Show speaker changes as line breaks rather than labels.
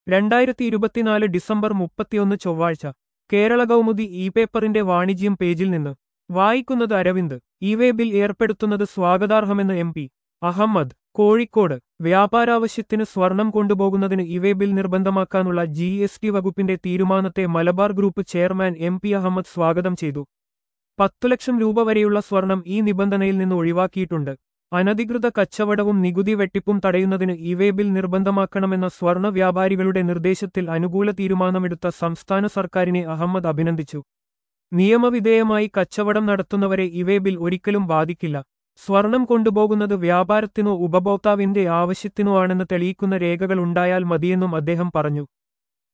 2024 December 31 ചൊവ്വാഴ്ച Kerala Kaumudi E പേപ്പറിന്റെ വാണിജ്യം പേജിൽ നിന്ന് വായിക്കുന്നത് അരവിന്ദ് ഇവേ ബിൽ ഏർപ്പെടുത്തുന്നത് സ്വാഗതാർഹമെന്ന് എം.പി. അഹമ്മദ് കോഴിക്കോട് വ്യാപാരാവശ്യത്തിന് സ്വർണം കൊണ്ടുപോകുന്നതിന് ഇവേ ബിൽ നിർബന്ധമാക്കാനുള്ള ജി.എസ്.ടി വകുപ്പിന്റെ തീരുമാനത്തെ Malabar group chairman M P. Ahmed സ്വാഗതം ചെയ്തു. 10 ലക്ഷം രൂപ വരെയുള്ള സ്വർണം ഈ നിബന്ധനയിൽ നിന്ന് ഒഴിവാക്കിയിട്ടുണ്ട്. അനധികൃത കച്ചവടവും നികുതി വെട്ടിപ്പും തടയുന്നതിന് ഇവേ ബിൽ നിർബന്ധമാക്കണമെന്ന സ്വർണ വ്യാപാരികളുടെ നിർദ്ദേശത്തിൽ അനുകൂല തീരുമാനമെടുത്ത സംസ്ഥാന സർക്കാരിനെ അഹമ്മദ് അഭിനന്ദിച്ചു. നിയമവിധേയമായി കച്ചവടം നടത്തുന്നവരെ ഇവേ ബിൽ ഒരിക്കലും ബാധിക്കില്ല. സ്വർണം കൊണ്ടുപോകുന്നത് വ്യാപാരത്തിനോ ഉപഭോക്താവിന്റെ ആവശ്യത്തിനോ ആണെന്ന് തെളിയിക്കുന്ന രേഖകൾ ഉണ്ടായാൽ മതിയെന്നും അദ്ദേഹം പറഞ്ഞു.